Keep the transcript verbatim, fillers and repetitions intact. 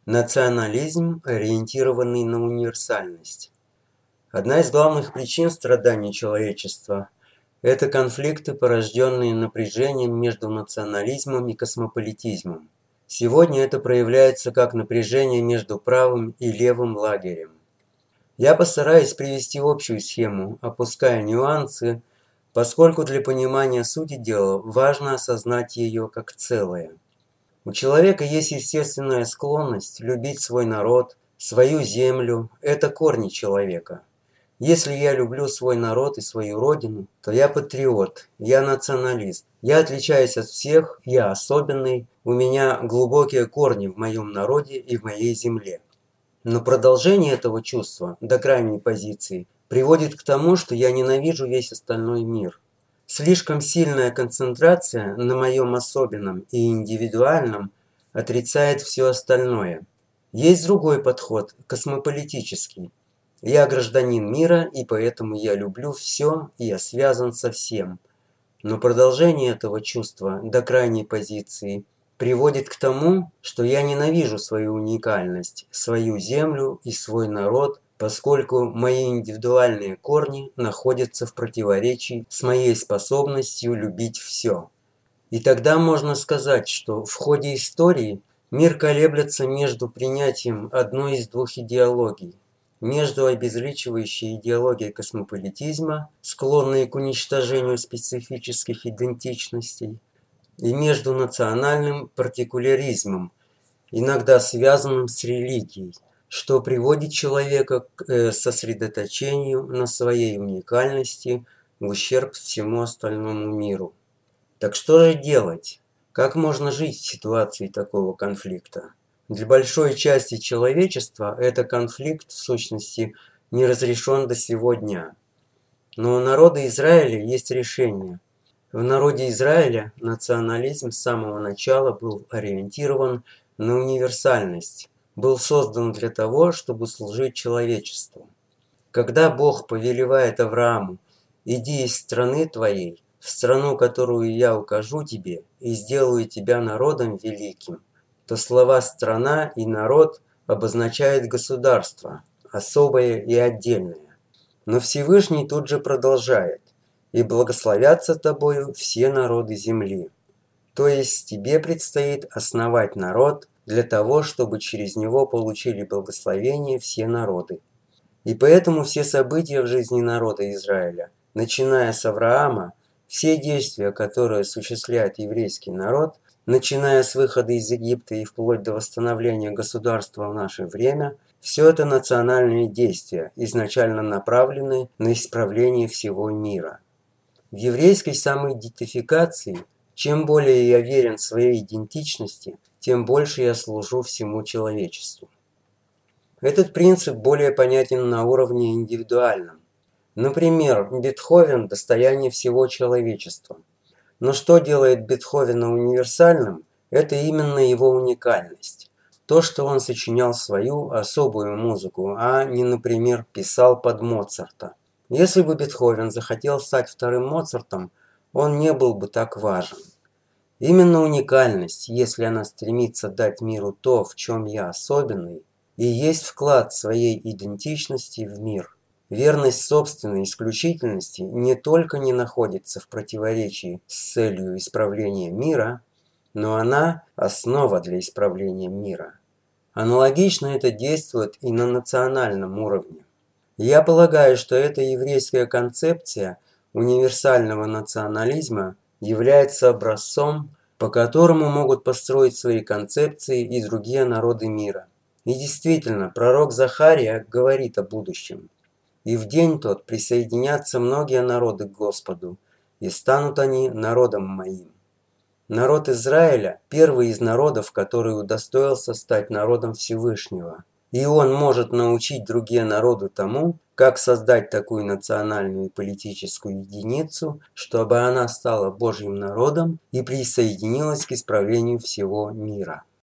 Национализм, ориентированный на универсальность. Одна из главных причин страданий человечества – это конфликты, порожденные напряжением между национализмом и космополитизмом. Сегодня это проявляется как напряжение между правым и левым лагерем. Я постараюсь привести общую схему, опуская нюансы, поскольку для понимания сути дела важно осознать ее как целое. У человека есть естественная склонность любить свой народ, свою землю – это корни человека. Если я люблю свой народ и свою родину, то я патриот, я националист. Я отличаюсь от всех, я особенный, у меня глубокие корни в моем народе и в моей земле. Но продолжение этого чувства до крайней позиции приводит к тому, что я ненавижу весь остальной мир. Слишком сильная концентрация на моем особенном и индивидуальном отрицает все остальное. Есть другой подход, космополитический. Я гражданин мира, и поэтому я люблю все, и я связан со всем. Но продолжение этого чувства до крайней позиции приводит к тому, что я ненавижу свою уникальность, свою землю и свой народ, поскольку мои индивидуальные корни находятся в противоречии с моей способностью любить все. И тогда можно сказать, что в ходе истории мир колеблется между принятием одной из двух идеологий, между обезличивающей идеологией космополитизма, склонной к уничтожению специфических идентичностей, и между национальным партикуляризмом, иногда связанным с религией, что приводит человека к сосредоточению на своей уникальности в ущерб всему остальному миру. Так что же делать? Как можно жить в ситуации такого конфликта? Для большой части человечества этот конфликт, в сущности, не разрешен до сего дня. Но у народа Израиля есть решение. В народе Израиля национализм с самого начала был ориентирован на универсальность, был создан для того, чтобы служить человечеству. Когда Бог повелевает Аврааму: «Иди из страны твоей, в страну, которую я укажу тебе, и сделаю тебя народом великим», то слова «страна» и «народ» обозначают государство, особое и отдельное. Но Всевышний тут же продолжает: «И благословятся тобою все народы земли». То есть тебе предстоит основать народ для того, чтобы через него получили благословение все народы. И поэтому все события в жизни народа Израиля, начиная с Авраама, все действия, которые осуществляет еврейский народ, начиная с выхода из Египта и вплоть до восстановления государства в наше время, все это национальные действия, изначально направленные на исправление всего мира. В еврейской самоидентификации, чем более я верен своей идентичности, тем больше я служу всему человечеству. Этот принцип более понятен на уровне индивидуальном. Например, Бетховен – достояние всего человечества. Но что делает Бетховена универсальным – это именно его уникальность. То, что он сочинял свою особую музыку, а не, например, писал под Моцарта. Если бы Бетховен захотел стать вторым Моцартом, он не был бы так важен. Именно уникальность, если она стремится дать миру то, в чем я особенный, и есть вклад своей идентичности в мир. Верность собственной исключительности не только не находится в противоречии с целью исправления мира, но она – основа для исправления мира. Аналогично это действует и на национальном уровне. Я полагаю, что эта еврейская концепция универсального национализма является образцом, по которому могут построить свои концепции и другие народы мира. И действительно, пророк Захария говорит о будущем. «И в день тот присоединятся многие народы к Господу, и станут они народом моим». Народ Израиля – первый из народов, который удостоился стать народом Всевышнего. И он может научить другие народы тому, как создать такую национальную и политическую единицу, чтобы она стала Божьим народом и присоединилась к исправлению всего мира.